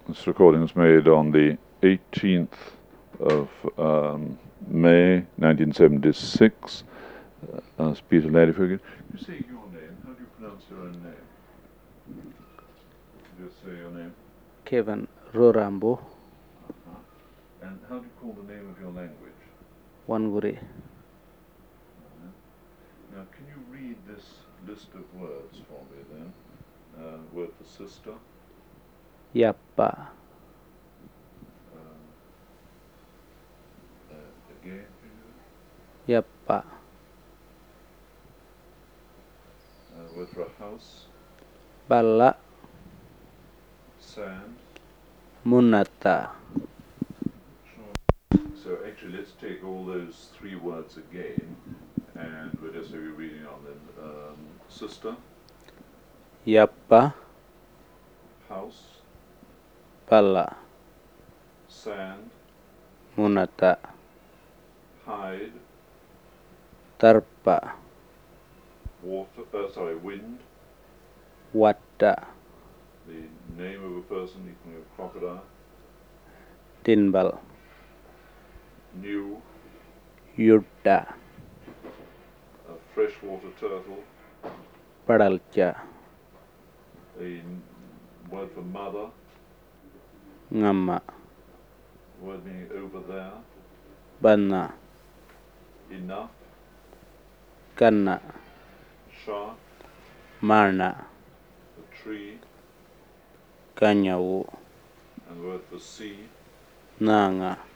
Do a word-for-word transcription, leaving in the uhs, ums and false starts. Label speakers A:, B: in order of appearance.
A: This recording was made on the eighteenth of um, May nineteen seventy-six. Uh, as Peter Ladyford. You say your name. How do you pronounce your own name? Just say your name.
B: Kevin Rorambo.
A: Uh-huh. And how do you call the name of your language?
B: Wangure.
A: Uh-huh. Now, can you read this list of words for me then? Uh, word for sister.
B: Yappa.
A: Uh, uh, again,
B: Yappa.
A: uh, word for a house.
B: Balla.
A: Sand.
B: Munata.
A: Sure. So actually, let's take all those three words again, and we'll just be reading on them. Um, sister.
B: Yappa.
A: House.
B: Balla.
A: Sand.
B: Munata.
A: Hide.
B: Tarpa.
A: Water. Uh, sorry, wind.
B: Watta.
A: The name of a person, equaling a crocodile.
B: Tinbal.
A: New.
B: Yutta.
A: A freshwater turtle.
B: Padalcha.
A: A word for mother.
B: Ngamma.
A: Word meaning over there.
B: Banna.
A: Enough.
B: Kanna.
A: Shark.
B: Marna.
A: A tree.
B: Kanyawu.
A: And word for sea.
B: Nanga.